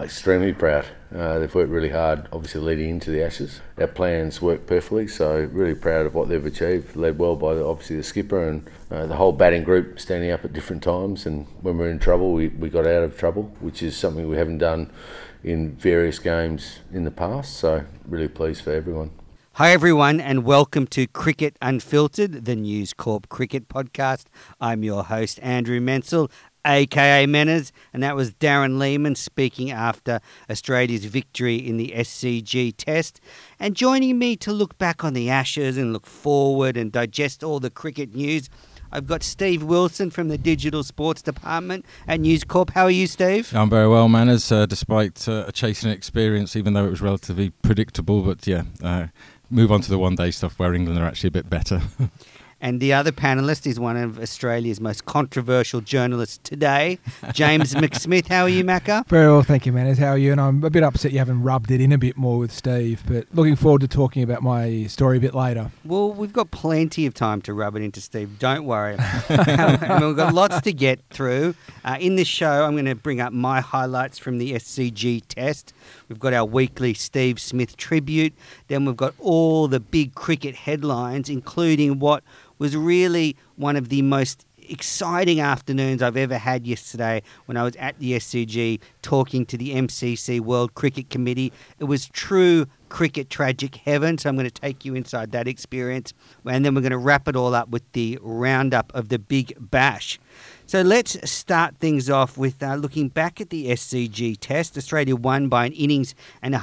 Extremely proud. They've worked really hard, obviously leading into the Ashes. Our plans worked perfectly, so really proud of what they've achieved. Led well by obviously the skipper and the whole batting group standing up at different times. And when we're in trouble, we got out of trouble, which is something we haven't done in various games in the past. So really pleased for everyone. Hi everyone and welcome to Cricket Unfiltered, the News Corp cricket podcast. I'm your host Andrew Mensel, aka Menners, and that was Darren Lehman speaking after Australia's victory in the SCG test. And joining me to look back on the Ashes and look forward and digest all the cricket news, I've got Steve Wilson from the Digital Sports Department at News Corp. How are you, Steve? I'm very well, Manners, despite a chasing experience, even though it was relatively predictable. But move on to the one-day stuff where England are actually a bit better. And the other panellist is one of Australia's most controversial journalists today, James McSmith. How are you, Macca? Very well, thank you, Manners. How are you? And I'm a bit upset you haven't rubbed it in a bit more with Steve, but looking forward to talking about my story a bit later. Well, we've got plenty of time to rub it into Steve. Don't worry. And we've got lots to get through. In this show, I'm going to bring up my highlights from the SCG test. We've got our weekly Steve Smith tribute. Then we've got all the big cricket headlines, including what was really one of the most exciting afternoons I've ever had yesterday when I was at the SCG talking to the MCC World Cricket Committee. It was true cricket tragic heaven, so I'm going to take you inside that experience. And then we're going to wrap it all up with the roundup of the Big Bash. So let's start things off with looking back at the SCG test. Australia won by an innings and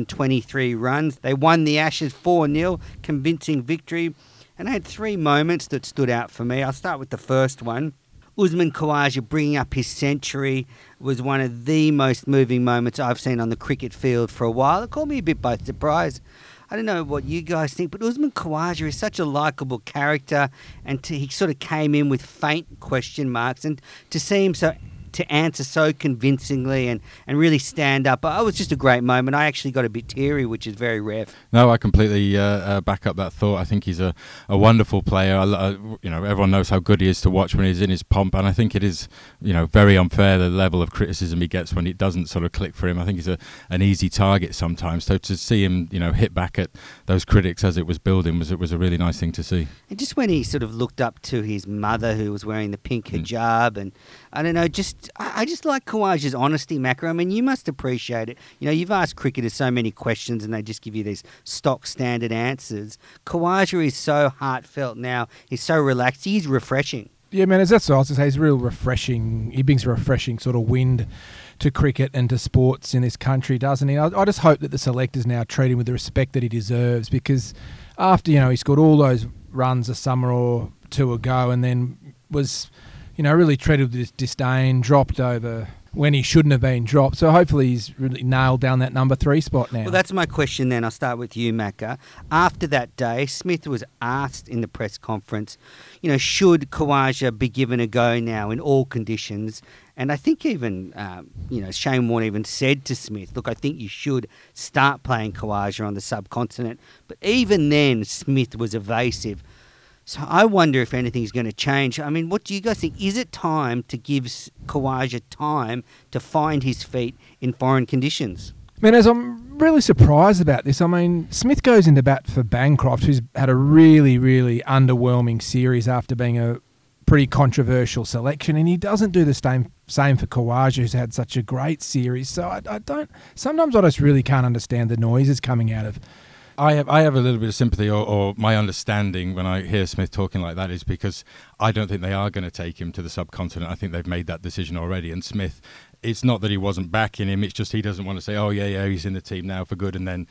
123 runs. They won the Ashes 4-0, convincing victory. And I had three moments that stood out for me. I'll start with the first one. Usman Khawaja bringing up his century was one of the most moving moments I've seen on the cricket field for a while. It caught me a bit by surprise. I don't know what you guys think, but Usman Khawaja is such a likeable character, and he sort of came in with faint question marks, and to see him to answer so convincingly and really stand up. It was just a great moment. I actually got a bit teary, which is very rare. No, I completely back up that thought. I think he's a wonderful player. Everyone knows how good he is to watch when he's in his pomp, and I think it is, very unfair the level of criticism he gets when it doesn't sort of click for him. I think he's an easy target sometimes. So to see him, hit back at those critics as it was building was a really nice thing to see. And just when he sort of looked up to his mother, who was wearing the pink hijab, and I don't know, I just like Khawaja's honesty, Macca. I mean, you must appreciate it. You've asked cricketers so many questions and they just give you these stock standard answers. Khawaja is so heartfelt now. He's so relaxed. He's refreshing. Yeah, man, that's what I was to say. He's real refreshing. He brings a refreshing sort of wind to cricket and to sports in this country, doesn't he? I just hope that the selectors now treat him with the respect that he deserves, because after, he scored all those runs a summer or two ago and then was really treated with disdain, dropped over when he shouldn't have been dropped. So hopefully he's really nailed down that number 3 spot now. Well, that's my question then. I'll start with you, Macca. After that day, Smith was asked in the press conference, should Khawaja be given a go now in all conditions? And I think even, Shane Warne even said to Smith, look, I think you should start playing Khawaja on the subcontinent. But even then, Smith was evasive. So I wonder if anything's going to change. I mean, what do you guys think? Is it time to give Khawaja time to find his feet in foreign conditions? As I'm really surprised about this. I mean, Smith goes into bat for Bancroft, who's had a really, really underwhelming series after being a pretty controversial selection, and he doesn't do the same for Khawaja, who's had such a great series. So sometimes I just really can't understand the noises coming out of I have a little bit of sympathy, or my understanding when I hear Smith talking like that is because I don't think they are going to take him to the subcontinent. I think they've made that decision already. And Smith, it's not that he wasn't backing him, it's just he doesn't want to say, oh, yeah, he's in the team now for good, and then,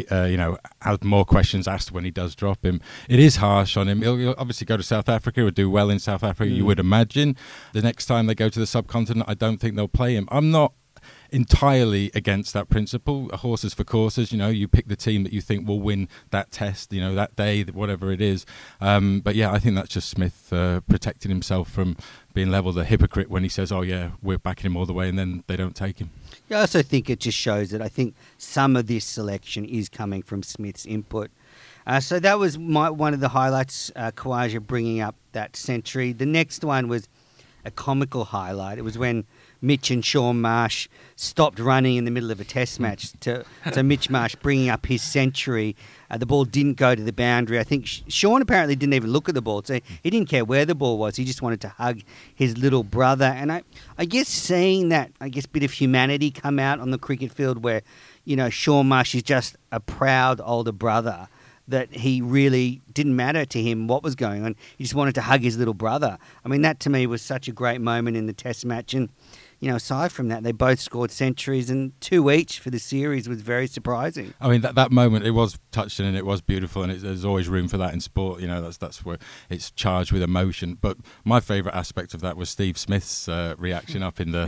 have more questions asked when he does drop him. It is harsh on him. He'll obviously go to South Africa, would do well in South Africa, you would imagine. The next time they go to the subcontinent, I don't think they'll play him. I'm not entirely against that principle. Horses for courses, you pick the team that you think will win that test, that day, whatever it is. But yeah, I think that's just Smith protecting himself from being labelled a hypocrite when he says, oh yeah, we're backing him all the way, and then they don't take him. I also think it just shows that I think some of this selection is coming from Smith's input. So that was one of the highlights, Khawaja bringing up that century. The next one was a comical highlight. It was when Mitch and Sean Marsh stopped running in the middle of a test match to Mitch Marsh bringing up his century. The ball didn't go to the boundary. I think Sean apparently didn't even look at the ball, so he didn't care where the ball was. He just wanted to hug his little brother. And I guess seeing that, bit of humanity come out on the cricket field where, Sean Marsh is just a proud older brother, that he really didn't matter to him what was going on. He just wanted to hug his little brother. I mean, that to me was such a great moment in the test match. And, aside from that, they both scored centuries, and 2 each for the series was very surprising. I mean, that moment, it was touching and it was beautiful, and there's always room for that in sport. That's where it's charged with emotion. But my favourite aspect of that was Steve Smith's reaction up on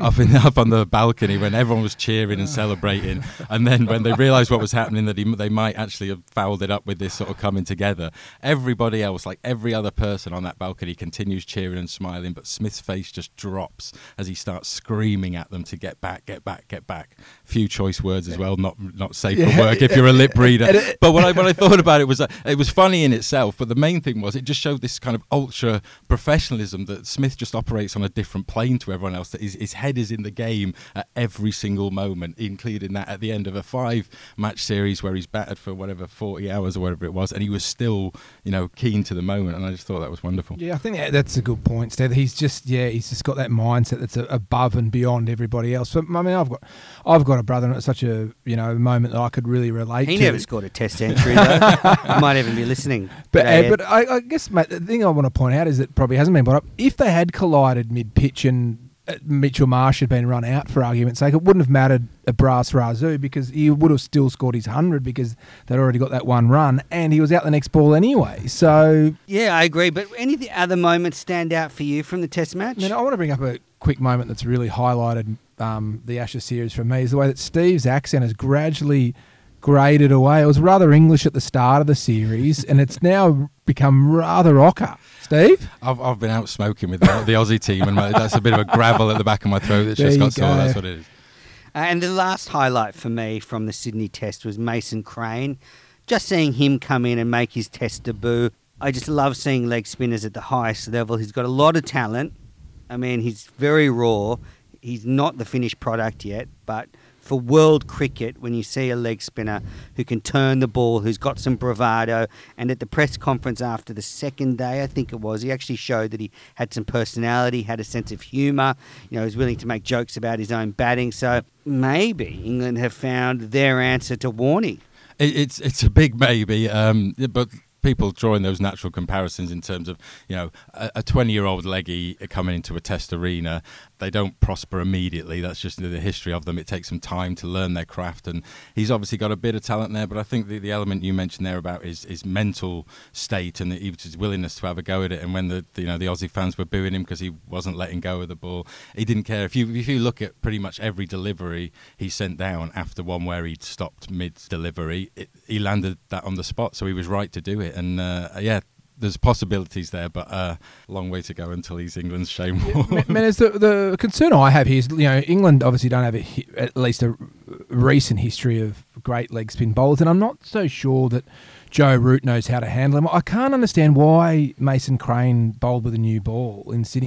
the balcony when everyone was cheering and celebrating, and then when they realised what was happening, that they might actually have fouled it up with this sort of coming together. Everybody else, like every other person on that balcony, continues cheering and smiling, but Smith's face just drops as he starts screaming at them to get back, get back, get back. Few choice words as well, not safe for work if you're a lip reader. But what I thought about it was funny in itself, but the main thing was it just showed this kind of ultra professionalism that Smith just operates on a different plane to everyone else, that his head is in the game at every single moment, including that at the end of a 5-match series where he's batted for 40 hours or whatever it was, and he was still keen to the moment, and I just thought that was wonderful. Yeah, I think that's a good point, Steve. He's just got that mindset that's above and beyond everybody else. But I mean, I've got a brother, and it's such a moment that I could really relate to. He never scored a test century, though. I might even be listening. But I guess, mate, the thing I want to point out is that probably hasn't been brought up. If they had collided mid-pitch and Mitchell Marsh had been run out, for argument's sake, it wouldn't have mattered a brass razoo, because he would have still scored his 100 because they'd already got that one run, and he was out the next ball anyway. So yeah, I agree. But any other moments stand out for you from the test match? I want to bring up a quick moment that's really highlighted the Ashes series for me, is the way that Steve's accent has gradually graded away. It was rather English at the start of the series, and it's now become rather rocker. Steve? I've been out smoking with the Aussie team, and that's a bit of a gravel at the back of my throat that's just got sore. That's what it is. And the last highlight for me from the Sydney Test was Mason Crane. Just seeing him come in and make his Test debut. I just love seeing leg spinners at the highest level. He's got a lot of talent. I mean, he's very raw. He's not the finished product yet, but for world cricket, when you see a leg spinner who can turn the ball, who's got some bravado, and at the press conference after the second day, I think it was, he actually showed that he had some personality, had a sense of humour, he was willing to make jokes about his own batting. So maybe England have found their answer to Warney. It's a big maybe, but people drawing those natural comparisons in terms of, a 20-year-old leggy coming into a test arena, they don't prosper immediately. That's just the history of them. It takes some time to learn their craft, and he's obviously got a bit of talent there, but I think the element you mentioned there about his mental state and his willingness to have a go at it, and when the Aussie fans were booing him because he wasn't letting go of the ball, he didn't care. If you look at pretty much every delivery he sent down after one where he'd stopped mid-delivery, he landed that on the spot, so he was right to do it. And there's possibilities there, but a long way to go until he's England's Shane Warne. Man, the concern I have here is, England obviously don't have at least a recent history of great leg spin bowlers, and I'm not so sure that Joe Root knows how to handle him. I can't understand why Mason Crane bowled with a new ball in Sydney.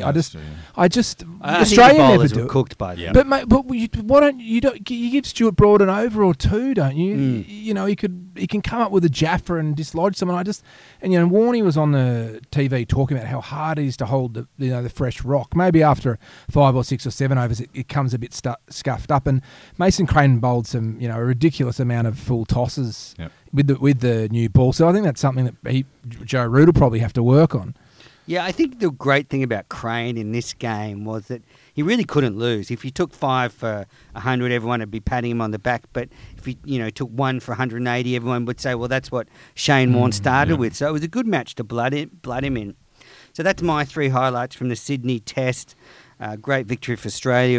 Australian never do it. Cooked by them. Yeah. But mate, why don't you give Stuart Broad an over or two, don't you? He can come up with a Jaffa and dislodge someone. Warney was on the TV talking about how hard it is to hold the fresh rock. Maybe after 5 or 6 or 7 overs, it comes a bit scuffed up. And Mason Crane bowled some a ridiculous amount of full tosses. Yep. With the new ball. So I think that's something that Joe Root will probably have to work on. Yeah, I think the great thing about Crane in this game was that he really couldn't lose. If you took 5 for 100, everyone would be patting him on the back. But if he took 1 for 180, everyone would say, well, that's what Shane Warne started with. So it was a good match to blood him in. So that's my 3 highlights from the Sydney Test. Great victory for Australia.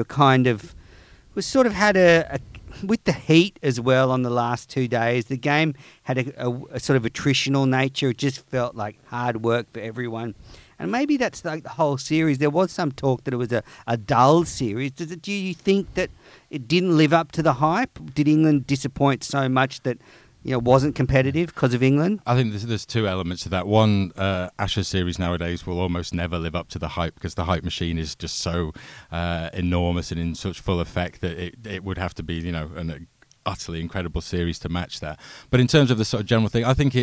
With the heat as well on the last 2 days, the game had a sort of attritional nature. It just felt like hard work for everyone. And maybe that's like the whole series. There was some talk that it was a dull series. Do you think that it didn't live up to the hype? Did England disappoint so much that wasn't competitive because of England? I think there's two elements to that. One, Ashes series nowadays will almost never live up to the hype because the hype machine is just so enormous and in such full effect that it would have to be, an utterly incredible series to match that. But in terms of the sort of general thing, I think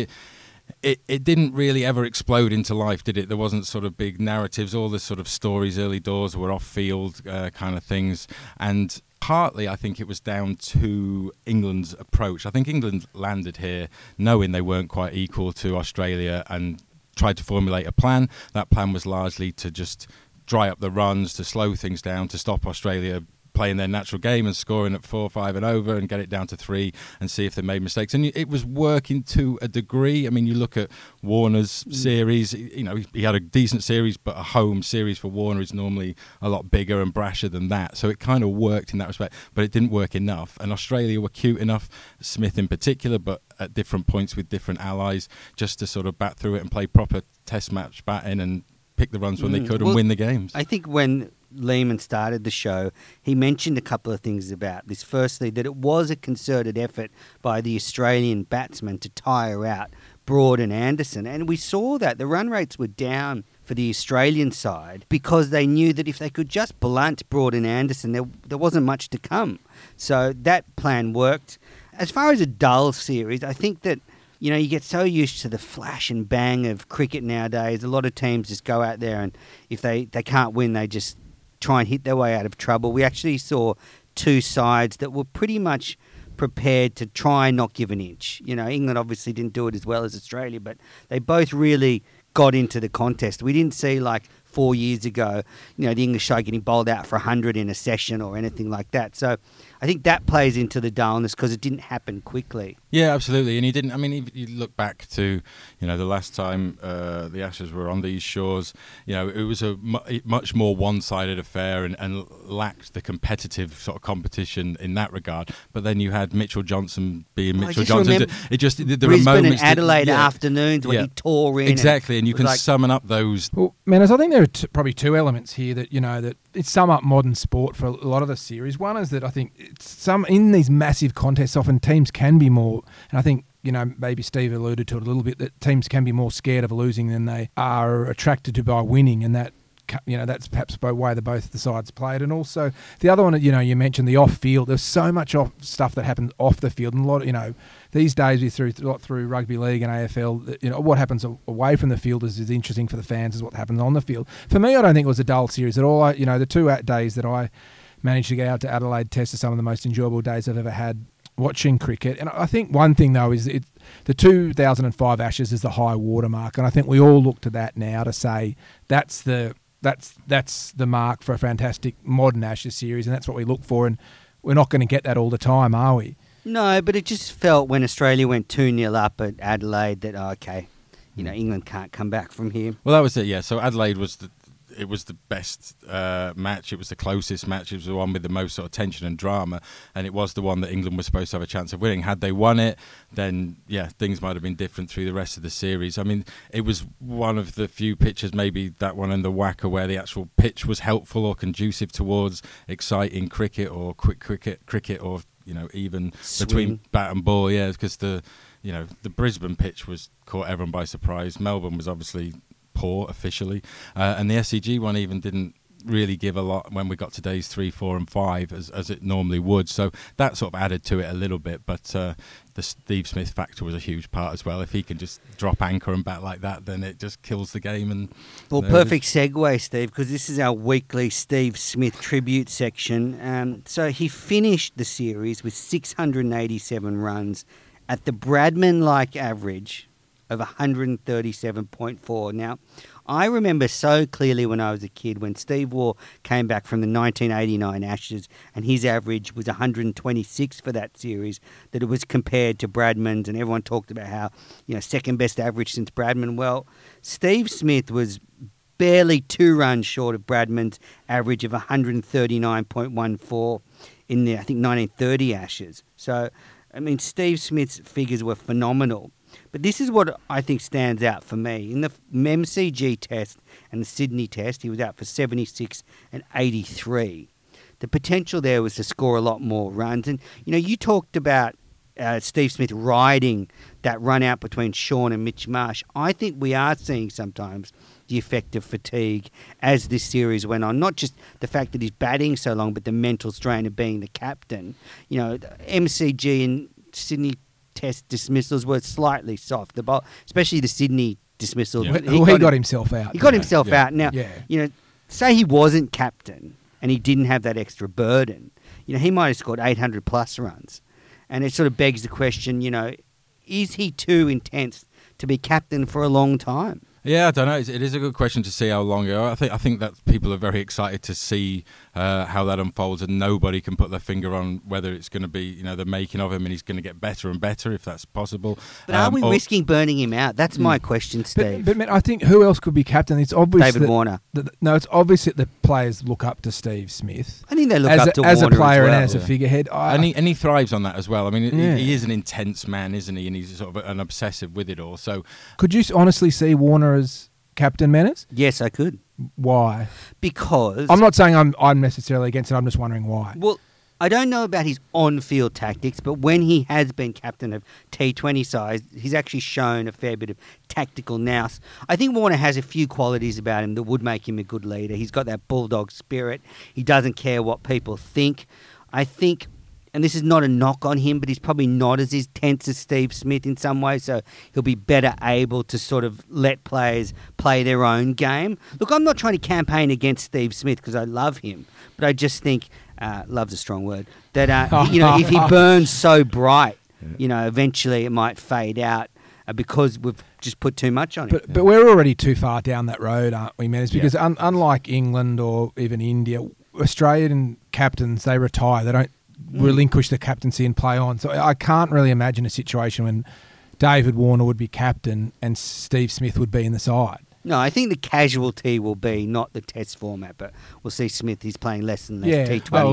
it didn't really ever explode into life, did it? There wasn't sort of big narratives. All the sort of stories early doors were off-field kind of things. And partly, I think it was down to England's approach. I think England landed here knowing they weren't quite equal to Australia and tried to formulate a plan. That plan was largely to just dry up the runs, to slow things down, to stop Australia playing their natural game and scoring at 4-5 and over and get it down to 3 and see if they made mistakes. And it was working to a degree. I mean, you look at Warner's series, he had a decent series, but a home series for Warner is normally a lot bigger and brasher than that. So it kind of worked in that respect, but it didn't work enough. And Australia were cute enough, Smith in particular, but at different points with different allies, just to sort of bat through it and play proper test match batting and pick the runs when they could and win the games. I think when Lehmann started the show, he mentioned a couple of things about this. Firstly, that it was a concerted effort by the Australian batsmen to tire out Broad and Anderson. And we saw that the run rates were down for the Australian side because they knew that if they could just blunt Broad and Anderson, there wasn't much to come. So that plan worked. As far as a dull series, I think that you get so used to the flash and bang of cricket nowadays. A lot of teams just go out there and if they can't win, they just try and hit their way out of trouble. We actually saw two sides that were pretty much prepared to try and not give an inch. England obviously didn't do it as well as Australia, but they both really got into the contest. We didn't see, like 4 years ago, the English side getting bowled out for 100 in a session or anything like that. So I think that plays into the dullness because it didn't happen quickly. Yeah, absolutely. And you look back to, the last time the Ashes were on these shores, it was a much more one-sided affair and lacked the competitive sort of competition in that regard. But then you had Mitchell Johnson being Mitchell Johnson. There were moments and Adelaide afternoons when he tore in. Exactly, and you can summon up those. Well, Manners, I think there are probably two elements here that, that it sum up modern sport for a lot of the series. One is that I think in these massive contests, often teams can be more, and I think, maybe Steve alluded to it a little bit, that teams can be more scared of losing than they are attracted to by winning, and that, that's perhaps the way that both the sides played. And also the other one, you mentioned the off-field. There's so much stuff that happens off the field, and a lot of, these days we through rugby league and AFL, what happens away from the field is interesting for the fans as what happens on the field. For me, I don't think it was a dull series at all. The 2 days that I managed to get out to Adelaide Test are some of the most enjoyable days I've ever had watching cricket. And I think one thing, though, is the 2005 Ashes is the high watermark, and I think we all look to that now to say that's the mark for a fantastic modern Ashes series, and that's what we look for, and we're not going to get that all the time, are we? No, but it just felt when Australia went 2-0 up at Adelaide that, England can't come back from here. Well, that was it, yeah. So Adelaide was the best match. It was the closest match. It was the one with the most sort of tension and drama, and it was the one that England was supposed to have a chance of winning. Had they won it, then things might have been different through the rest of the series. I mean, it was one of the few pitches, maybe that one and the Wacker, where the actual pitch was helpful or conducive towards exciting cricket or quick cricket or even swing between bat and ball. Yeah, because the Brisbane pitch caught everyone by surprise. Melbourne was obviously poor officially, and the SCG one even didn't really give a lot when we got to days 3, 4 and 5 as it normally would, so that sort of added to it a little bit. But the Steve Smith factor was a huge part as well. If he can just drop anchor and bat like that, then it just kills the game. And perfect segue, Steve, because this is our weekly Steve Smith tribute section. So he finished the series with 687 runs at the Bradman-like average of 137.4. Now, I remember so clearly when I was a kid when Steve Waugh came back from the 1989 Ashes and his average was 126 for that series, that it was compared to Bradman's, and everyone talked about how, second best average since Bradman. Well, Steve Smith was barely 2 runs short of Bradman's average of 139.14 in the, I think, 1930 Ashes. So, Steve Smith's figures were phenomenal. But this is what I think stands out for me. In the MCG test and the Sydney test, he was out for 76 and 83. The potential there was to score a lot more runs. And, you talked about Steve Smith riding that run out between Sean and Mitch Marsh. I think we are seeing sometimes the effect of fatigue as this series went on. Not just the fact that he's batting so long, but the mental strain of being the captain. You know, the MCG and Sydney Test dismissals were slightly soft. Especially the Sydney dismissal. Yeah. He got himself out. He got himself out. Now, you know, say he wasn't captain and he didn't have that extra burden. You know, he might have scored 800 plus runs. And it sort of begs the question, you know, is he too intense to be captain for a long time? Yeah, I don't know. It is a good question to see how long. I think that people are very excited to see how that unfolds, and nobody can put their finger on whether it's going to be, you know, the making of him, and he's going to get better and better if that's possible. But are we risking burning him out? That's my question, Steve. But man, I think who else could be captain? It's obvious David Warner. It's obvious that the players look up to Steve Smith. I think they look up to as Warner a player as well. and as a figurehead. And he thrives on that as well. I mean, he is an intense man, isn't he? And he's sort of an obsessive with it all. So, could you honestly see Warner as captain, Menace? Yes, I could. Why? Because I'm not saying I'm necessarily against it. I'm just wondering why. Well, I don't know about his on-field tactics, but when he has been captain of T20 sides, he's actually shown a fair bit of tactical nous. I think Warner has a few qualities about him that would make him a good leader. He's got that bulldog spirit. He doesn't care what people think. I think, and this is not a knock on him, but he's probably not as intense as Steve Smith in some ways, so he'll be better able to sort of let players play their own game. Look, I'm not trying to campaign against Steve Smith because I love him, but I just think, love's a strong word, that, you know, if he burns so bright, you know, eventually it might fade out because we've just put too much on him. But we're already too far down that road, aren't we, Menace? Because unlike England or even India, Australian captains, they retire. They don't relinquish the captaincy and play on. So I can't really imagine a situation when David Warner would be captain and Steve Smith would be in the side. No, I think the casualty will be not the test format, but we'll see Smith, he's playing less and less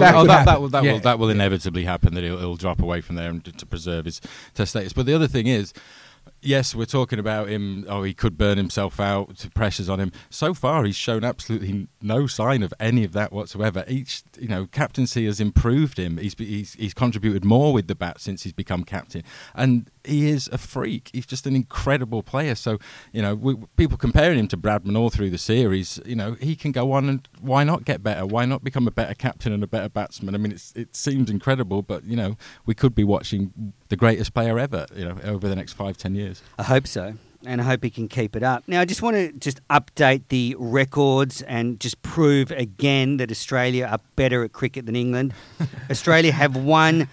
T20. That will inevitably happen, that he'll drop away from there to preserve his test status. But the other thing is, yes, we're talking about him, he could burn himself out, to pressures on him. So far, he's shown absolutely no sign of any of that whatsoever. Captaincy has improved him. He's contributed more with the bat since he's become captain. And he is a freak. He's just an incredible player. So, you know, people comparing him to Bradman all through the series, you know, he can go on and why not get better? Why not become a better captain and a better batsman? I mean, it seems incredible, but, you know, we could be watching the greatest player ever, you know, over the next 5-10 years. I hope so. And I hope he can keep it up. Now, I just want to update the records and just prove again that Australia are better at cricket than England. Australia have won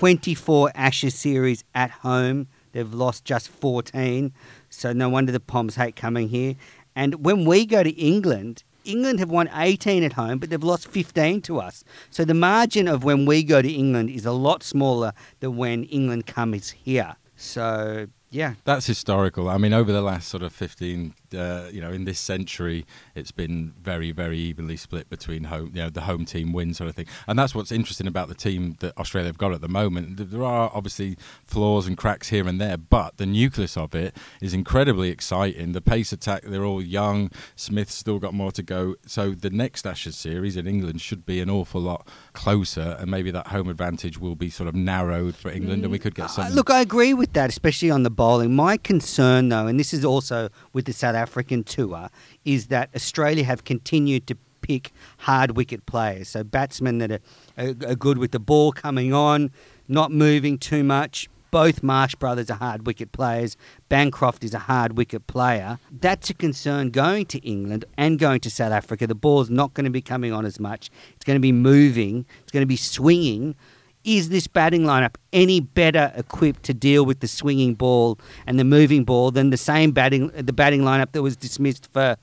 24 Ashes series at home. They've lost just 14. So no wonder the Poms hate coming here. And when we go to England have won 18 at home, but they've lost 15 to us. So the margin of when we go to England is a lot smaller than when England comes here. So, yeah. That's historical. I mean, over the last sort of 15, in this century, it's been very, very evenly split between the home team wins sort of thing. And that's what's interesting about the team that Australia have got at the moment. There are obviously flaws and cracks here and there, but the nucleus of it is incredibly exciting. The pace attack, they're all young. Smith's still got more to go. So the next Ashes series in England should be an awful lot closer, and maybe that home advantage will be sort of narrowed for England, and we could get something. Look, I agree with that, especially on the bowling. My concern, though, and this is also with the South African tour, is that Australia have continued to pick hard wicket players. So batsmen that are good with the ball coming on, not moving too much. Both Marsh brothers are hard wicket players. Bancroft is a hard wicket player. That's a concern going to England and going to South Africa. The ball's not going to be coming on as much. It's going to be moving. It's going to be swinging. Is this batting lineup any better equipped to deal with the swinging ball and the moving ball than the batting lineup that was dismissed for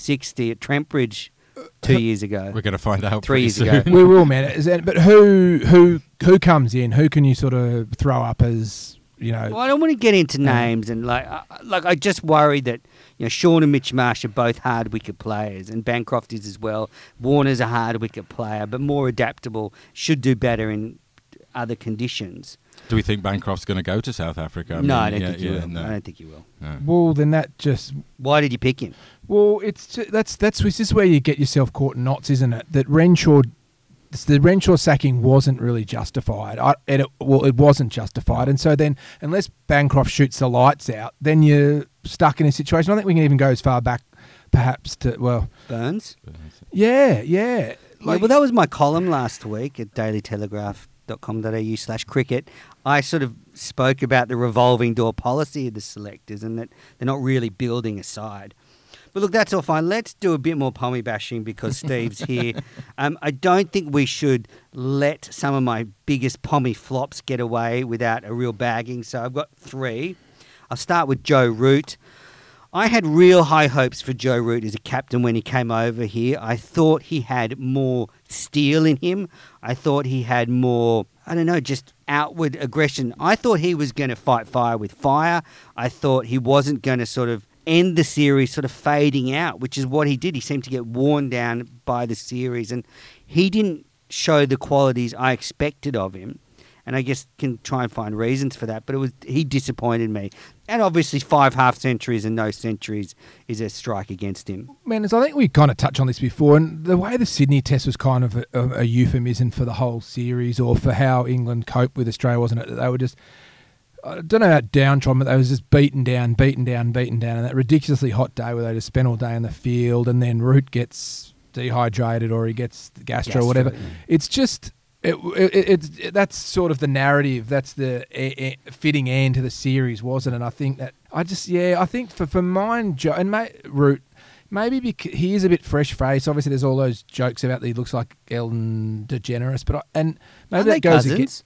60 at Trent Bridge 2 years ago? We're going to find out 3 years ago. We will, man. But who comes in? Who can you sort of throw up as, you know? Well, I don't want to get into names, and I just worry that, you know, Sean and Mitch Marsh are both hard wicket players, and Bancroft is as well. Warner's a hard wicket player, but more adaptable, should do better in other conditions. Do we think Bancroft's going to go to South Africa? I don't think he will. No. I don't think he will. No. Well, then that just... Why did you pick him? Well, this is where you get yourself caught in knots, isn't it? That Renshaw the Renshaw sacking wasn't really justified. It wasn't justified. And so then, unless Bancroft shoots the lights out, then you're stuck in a situation. I think we can even go as far back, perhaps, to, Burns? Yeah. Well, that was my column last week at dailytelegraph.com.au/cricket. I sort of spoke about the revolving door policy of the selectors and that they're not really building a side. But look, that's all fine. Let's do a bit more pommy bashing because Steve's here. I don't think we should let some of my biggest pommy flops get away without a real bagging. So I've got 3. I'll start with Joe Root. I had real high hopes for Joe Root as a captain when he came over here. I thought he had more steel in him. I thought he had more, just outward aggression. I thought he was going to fight fire with fire. I thought he wasn't going to sort of end the series sort of fading out, which is what he did. He seemed to get worn down by the series, and he didn't show the qualities I expected of him. And I guess can try and find reasons for that, but he disappointed me. And obviously 5 half-centuries and no centuries is a strike against him. Man, I think we kind of touched on this before, and the way the Sydney Test was kind of a euphemism for the whole series, or for how England coped with Australia, wasn't it? They were just, I don't know about downtrodden, but they was just beaten down, and that ridiculously hot day where they just spent all day in the field, and then Root gets dehydrated or he gets gastro or whatever. Yeah. It's just... that's sort of the narrative. That's the fitting end to the series, wasn't it? And I think that I think for mine, Joe and Root, maybe because he is a bit fresh faced. Obviously, there's all those jokes about that he looks like Ellen DeGeneres, but maybe that goes against.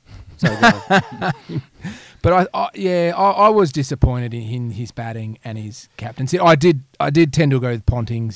But I was disappointed in his batting and his captaincy. I did tend to go with Ponting's,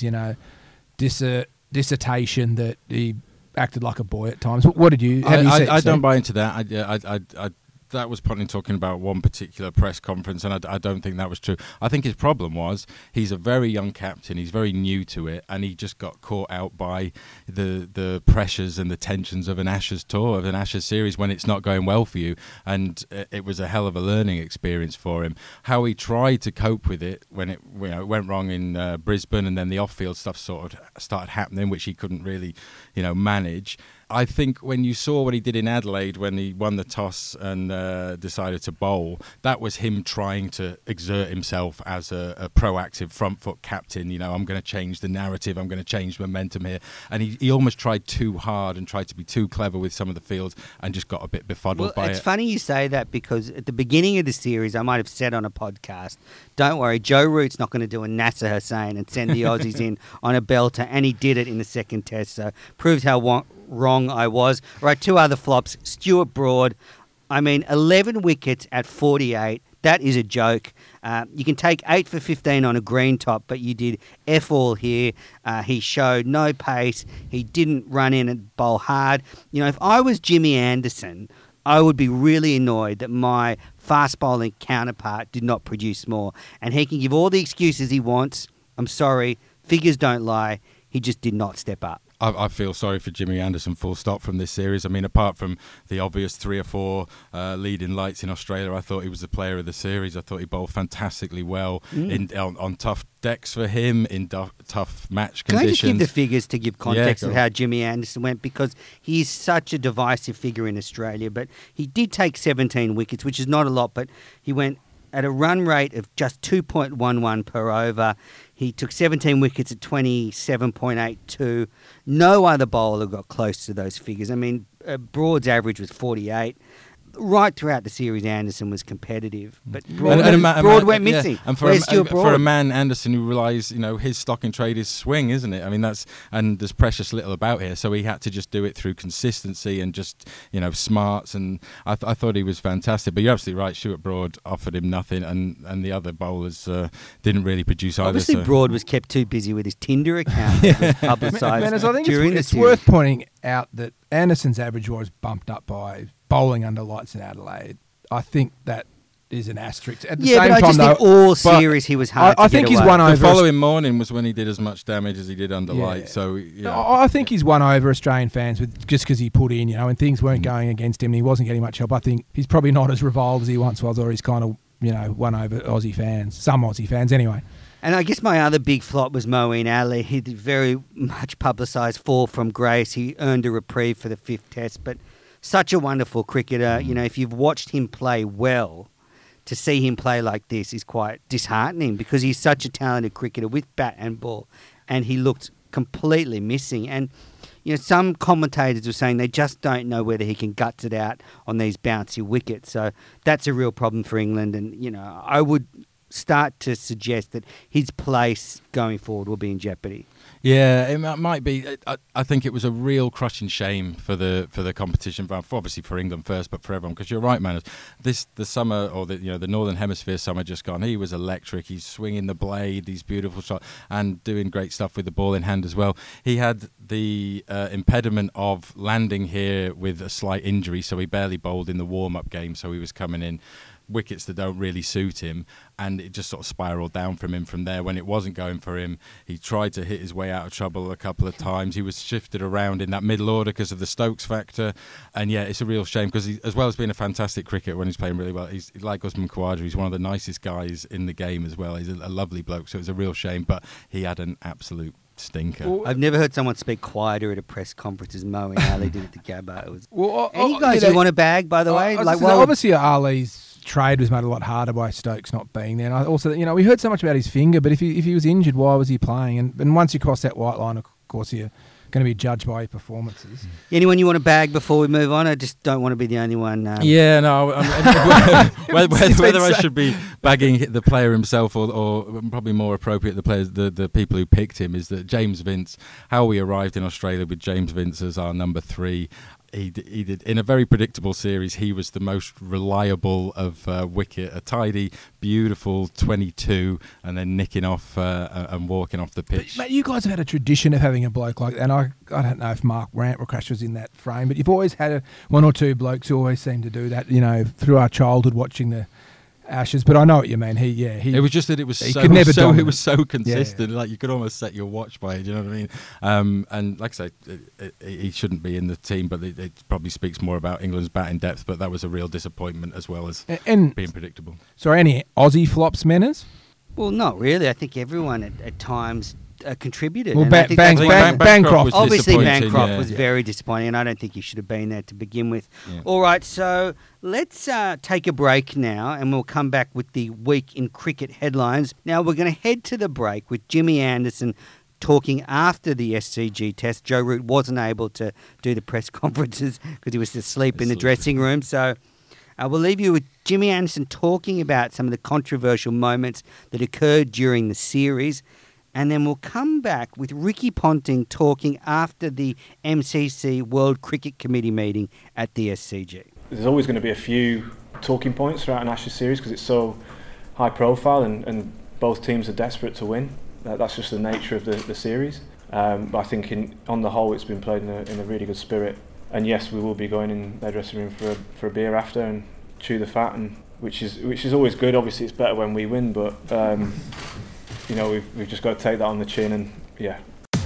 dissertation that he acted like a boy at times. What did you? I don't buy into that. That was Ponting talking about one particular press conference, and I don't think that was true. I think his problem was he's a very young captain. He's very new to it, and he just got caught out by the pressures and the tensions of an Ashes tour, of an Ashes series when it's not going well for you. And it was a hell of a learning experience for him. How he tried to cope with it when it went wrong in Brisbane, and then the off-field stuff sort of started happening, which he couldn't really manage. I think when you saw what he did in Adelaide when he won the toss and decided to bowl, that was him trying to exert himself as a proactive front foot captain. I'm going to change the narrative, I'm going to change momentum here. And he almost tried too hard and tried to be too clever with some of the fields and just got a bit befuddled by it. It's funny you say that because at the beginning of the series, I might have said on a podcast, don't worry, Joe Root's not going to do a Nasser Hussain and send the Aussies in on a belter, and he did it in the second test, so proves how wrong I was. Right, 2 other flops. Stuart Broad, 11 wickets at 48. That is a joke. You can take 8 for 15 on a green top, but you did F all here. He showed no pace. He didn't run in and bowl hard. If I was Jimmy Anderson, I would be really annoyed that my fast bowling counterpart did not produce more. And he can give all the excuses he wants. I'm sorry, figures don't lie. He just did not step up. I feel sorry for Jimmy Anderson, full stop, from this series. Apart from the obvious 3 or 4 leading lights in Australia, I thought he was the player of the series. I thought he bowled fantastically well on tough decks for him, in tough match conditions. Can I just give the figures to give context of how Jimmy Anderson went? Because he is such a divisive figure in Australia, but he did take 17 wickets, which is not a lot, but he went at a run rate of just 2.11 per over. He took 17 wickets at 27.82. No other bowler got close to those figures. Broad's average was 48. Right throughout the series, Anderson was competitive, but Broad went missing. And for a man, Anderson, who relies, his stock in trade is swing, isn't it? And there's precious little about here, so he had to just do it through consistency and just, smarts. And I thought he was fantastic. But you're absolutely right. Stuart Broad offered him nothing, and the other bowlers didn't really produce either. Obviously, Broad was kept too busy with his Tinder account that was publicised during the series. It's worth pointing out that Anderson's average was bumped up by bowling under lights in Adelaide. I think that is an asterisk. At the same time, think all series he was hard to get away. I think he's won over. The following morning was when he did as much damage as he did under lights. So I think he's won over Australian fans just because he put in, and things weren't going against him and he wasn't getting much help. I think he's probably not as revolved as he once was, or he's kind of, won over Aussie fans, some Aussie fans anyway. And I guess my other big flop was Moeen Ali. He did very much publicised fall from grace. He earned a reprieve for the 5th test, but such a wonderful cricketer. You know, if you've watched him play well, to see him play like this is quite disheartening because he's such a talented cricketer with bat and ball, and he looked completely missing. And, you know, some commentators were saying they just don't know whether he can guts it out on these bouncy wickets. So that's a real problem for England. And, you know, I would start to suggest that his place going forward will be in jeopardy. Yeah, it might be. I think it was a real crushing shame for the competition, obviously for England first, but for everyone. Because you're right, man. The summer, or the Northern Hemisphere summer just gone. He was electric. He's swinging the blade, these beautiful shots, and doing great stuff with the ball in hand as well. He had the impediment of landing here with a slight injury, so he barely bowled in the warm-up game. So he was coming in wickets that don't really suit him, and it just sort of spiraled down from him from there. When it wasn't going for him, he tried to hit his way out of trouble a couple of times. He was shifted around in that middle order because of the Stokes factor, and yeah, it's a real shame because as well as being a fantastic cricketer when he's playing really well, he's like Usman Khawaja. He's one of the nicest guys in the game as well. He's a lovely bloke, so it was a real shame, but he had an absolute stinker. I've never heard someone speak quieter at a press conference as Moeen Ali did at the Gabba. It was. Well, any guys you want a bag, by the way? Obviously, Ali's trade was made a lot harder by Stokes not being there. And I also, we heard so much about his finger, but if he was injured, why was he playing? And once you cross that white line, of course, you're going to be judged by your performances. Anyone you want a bag before we move on? I just don't want to be the only one. Yeah, no. Whether I should be bagging the player himself or probably more appropriate the people who picked him is that James Vince, how we arrived in Australia with James Vince as our number 3. He did in a very predictable series. He was the most reliable of wicket, a tidy, beautiful 22, and then nicking off and walking off the pitch. But, mate, you guys have had a tradition of having a bloke like that, and I don't know if Mark Rantcrash was in that frame, but you've always had one or two blokes who always seem to do that. Through our childhood watching the Ashes, but I know what you mean. It was just that it was so consistent. Yeah. Like you could almost set your watch by it. You know what I mean? And like I say, he shouldn't be in the team, but it probably speaks more about England's batting depth. But that was a real disappointment as well as being predictable. So, any Aussie flops, Manners? Well, not really. I think everyone at times contributed. Well, Bancroft. Obviously, Bancroft was very disappointing, and I don't think he should have been there to begin with. Yeah. All right, so let's take a break now, and we'll come back with the week in cricket headlines. Now, we're going to head to the break with Jimmy Anderson talking after the SCG test. Joe Root wasn't able to do the press conferences because he was asleep in the dressing room, so we'll leave you with Jimmy Anderson talking about some of the controversial moments that occurred during the series. And then we'll come back with Ricky Ponting talking after the MCC World Cricket Committee meeting at the SCG. There's always going to be a few talking points throughout an Ashes series because it's so high profile and both teams are desperate to win. That's just the nature of the series. But I think on the whole it's been played in a really good spirit. And yes, we will be going in their dressing room for a beer after and chew the fat, and which is always good. Obviously it's better when we win, but we've just got to take that on the chin, and yeah.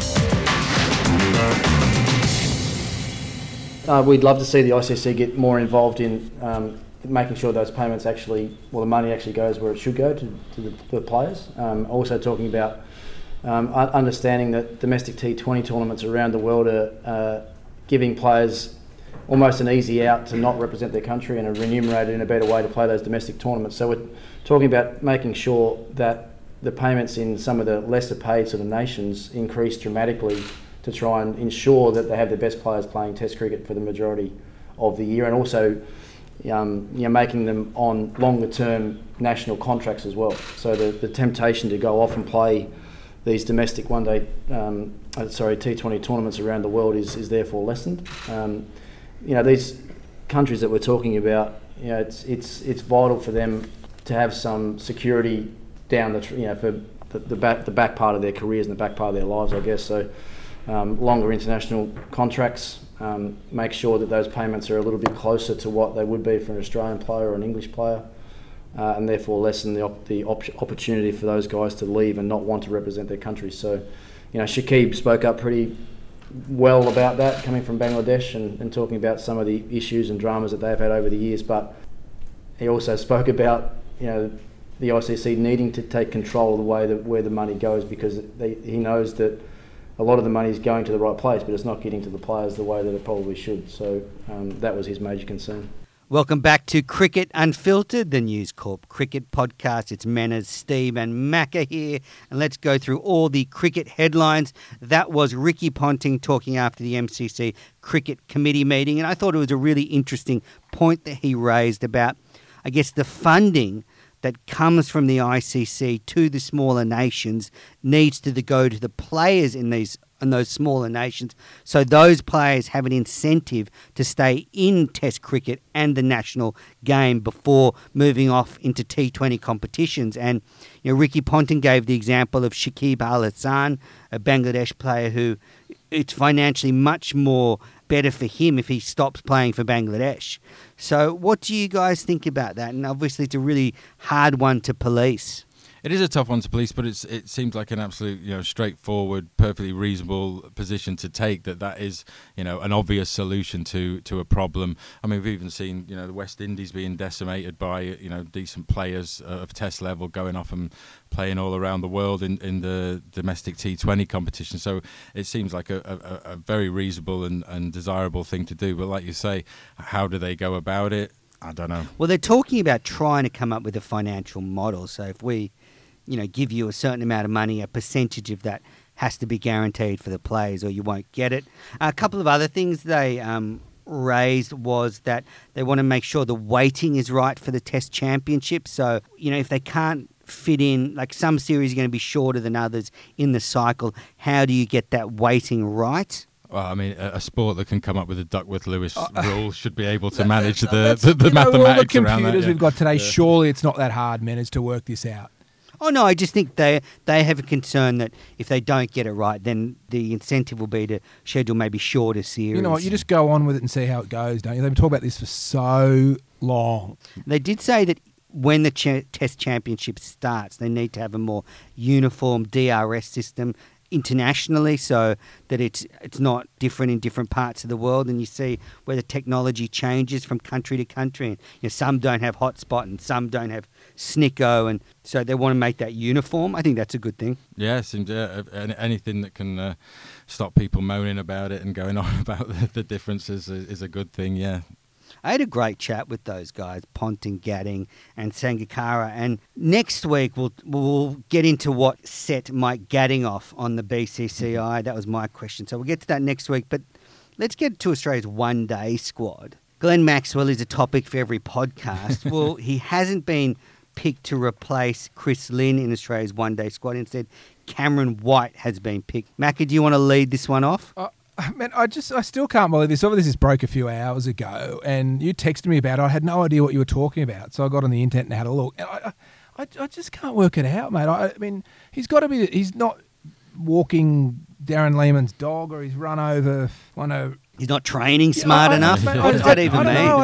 We'd love to see the ICC get more involved in making sure those payments the money actually goes where it should go to the players. Also talking about understanding that domestic T20 tournaments around the world are giving players almost an easy out to not represent their country and are remunerated in a better way to play those domestic tournaments. So we're talking about making sure that the payments in some of the lesser paid sort of nations increase dramatically to try and ensure that they have their best players playing Test cricket for the majority of the year, and also making them on longer term national contracts as well. So the temptation to go off and play these domestic T20 tournaments around the world is therefore lessened. These countries that we're talking about, it's vital for them to have some security down for the back part of their careers and the back part of their lives, I guess. So longer international contracts, make sure that those payments are a little bit closer to what they would be for an Australian player or an English player, and therefore lessen the opportunity for those guys to leave and not want to represent their country. So, Shakib spoke up pretty well about that, coming from Bangladesh and talking about some of the issues and dramas that they've had over the years. But he also spoke about, the ICC needing to take control of the way that where the money goes, because he knows that a lot of the money is going to the right place, but it's not getting to the players the way that it probably should. So that was his major concern. Welcome back to Cricket Unfiltered, the News Corp cricket podcast. It's Manners, Steve and Macca here, and let's go through all the cricket headlines. That was Ricky Ponting talking after the MCC Cricket Committee meeting, and I thought it was a really interesting point that he raised about, I guess, the funding that comes from the ICC to the smaller nations needs to go to the players in those smaller nations, so those players have an incentive to stay in Test cricket and the national game before moving off into T20 competitions. And Ricky Ponting gave the example of Shakib Al Hasan, a Bangladesh player who it's financially much more better for him if he stops playing for Bangladesh. So what do you guys think about that? And obviously it's a really hard one to police. It is a tough one to police, but it seems like an absolute, straightforward, perfectly reasonable position to take. That is, an obvious solution to a problem. I mean, we've even seen, the West Indies being decimated by, decent players of Test level going off and playing all around the world in the domestic T20 competition. So it seems like a very reasonable and desirable thing to do. But like you say, how do they go about it? I don't know. Well, they're talking about trying to come up with a financial model. So if we, give you a certain amount of money, a percentage of that has to be guaranteed for the players or you won't get it. A couple of other things they raised was that they want to make sure the weighting is right for the Test Championship. So, if they can't fit in, like some series are going to be shorter than others in the cycle, how do you get that weighting right? Well, I mean, a sport that can come up with a Duckworth-Lewis rule should be able to manage the mathematics all the around that. computers we've got today, surely it's not that hard, Manners, to work this out. Oh, no, I just think they have a concern that if they don't get it right, then the incentive will be to schedule maybe shorter series. You know what, you just go on with it and see how it goes, don't you? They've been talking about this for so long. They did say that when the Test Championship starts, they need to have a more uniform DRS system internationally, so that it's not different in different parts of the world, and you see where the technology changes from country to country. And, some don't have hotspot and some don't have Snicko, and so they want to make that uniform. I think that's a good thing. Yes, and anything that can stop people moaning about it and going on about the differences is a good thing. Yeah. I had a great chat with those guys, Ponting, Gatting and Sangakkara. And next week we'll get into what set Mike Gatting off on the BCCI. That was my question. So we'll get to that next week. But let's get to Australia's one-day squad. Glenn Maxwell is a topic for every podcast. Well, he hasn't been picked to replace Chris Lynn in Australia's one-day squad. Instead, Cameron White has been picked. Macca, do you want to lead this one off? Man, I still can't believe this. Obviously, this broke a few hours ago, and you texted me about it. I had no idea what you were talking about, so I got on the internet and had a look. And I just can't work it out, mate. I mean, he's got to be. He's not walking Darren Lehman's dog, or he's run over one of. He's not training smart enough. What does that even mean? Know.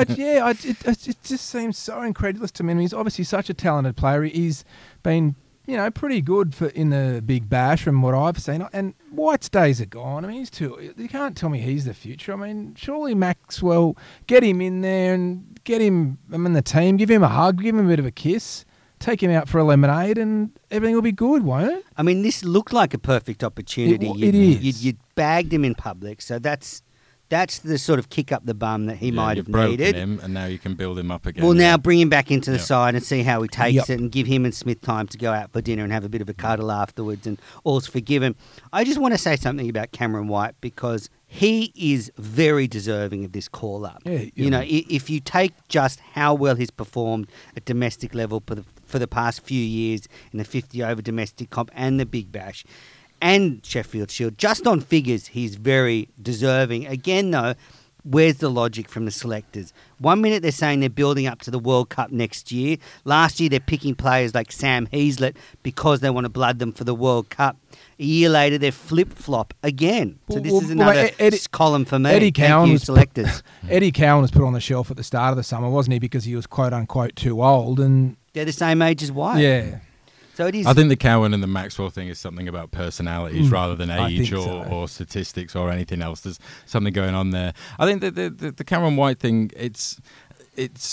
It just seems so incredulous to me. I mean, he's obviously such a talented player. He's been, pretty good in the Big Bash from what I've seen. And White's days are gone. I mean, you can't tell me he's the future. I mean, surely Maxwell, get him in there and get him in the team, give him a hug, give him a bit of a kiss, take him out for a lemonade, and everything will be good, won't it? I mean, this looked like a perfect opportunity. It is. You'd bagged him in public, so that's the sort of kick up the bum that he might have broken needed. Him, and now you can build him up again. Well, now bring him back into the side and see how he takes Yep. it, and give him and Smith time to go out for dinner and have a bit of a cuddle afterwards, and all's forgiven. I just want to say something about Cameron White, because he is very deserving of this call-up. Yeah. If you take just how well he's performed at domestic level for the past few years in the 50-over domestic comp and the Big Bash, and Sheffield Shield, just on figures, he's very deserving. Again, though, where's the logic from the selectors? 1 minute they're saying they're building up to the World Cup next year. Last year they're picking players like Sam Heazlett because they want to blood them for the World Cup. A year later they're flip-flop again. So this is another column for me. Eddie Cowan was selectors. Eddie Cowan was put on the shelf at the start of the summer, wasn't he? Because he was quote-unquote too old. And they're the same age as White. Yeah. So it is. I think the Cowan and the Maxwell thing is something about personalities rather than age or statistics or anything else. There's something going on there. I think that the Cameron White thing, it's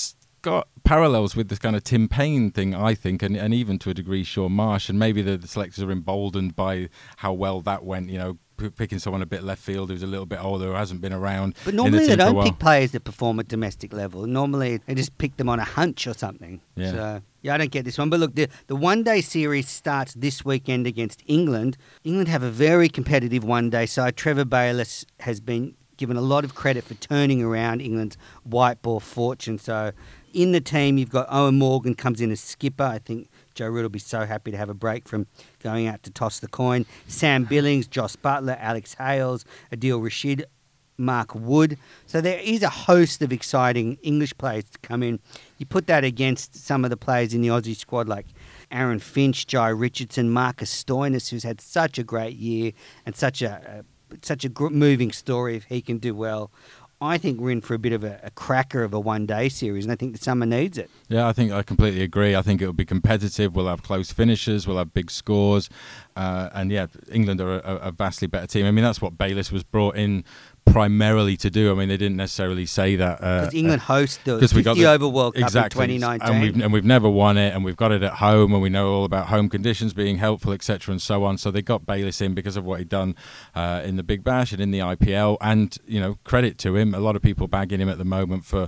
got parallels with this kind of Tim Payne thing, I think, and even to a degree Sean Marsh, and maybe the selectors are emboldened by how well that went, picking someone a bit left field who's a little bit older, who hasn't been around. But normally they don't pick players that perform at domestic level. Normally they just pick them on a hunch or something. Yeah. So, I don't get this one. But look, the one-day series starts this weekend against England. England have a very competitive one-day side. Trevor Bayliss has been given a lot of credit for turning around England's white ball fortune. So in the team, you've got Owen Morgan comes in as skipper. I think Joe Root will be so happy to have a break from going out to toss the coin. Sam Billings, Joss Butler, Alex Hales, Adil Rashid, Mark Wood. So there is a host of exciting English players to come in. You put that against some of the players in the Aussie squad like Aaron Finch, Jai Richardson, Marcus Stoinis, who's had such a great year and such a moving story if he can do well. I think we're in for a bit of a cracker of a one-day series, and I think the summer needs it. Yeah, I think I completely agree. I think it will be competitive. We'll have close finishes. We'll have big scores. And yeah, England are a vastly better team. I mean, that's what Bayliss was brought in primarily to do. I mean, they didn't necessarily say that. Because England host the 50 over World Cup in 2019. And we've never won it, and we've got it at home, and we know all about home conditions being helpful, etc. and so on. So they got Bayliss in because of what he'd done in the Big Bash and in the IPL. And, credit to him. A lot of people bagging him at the moment for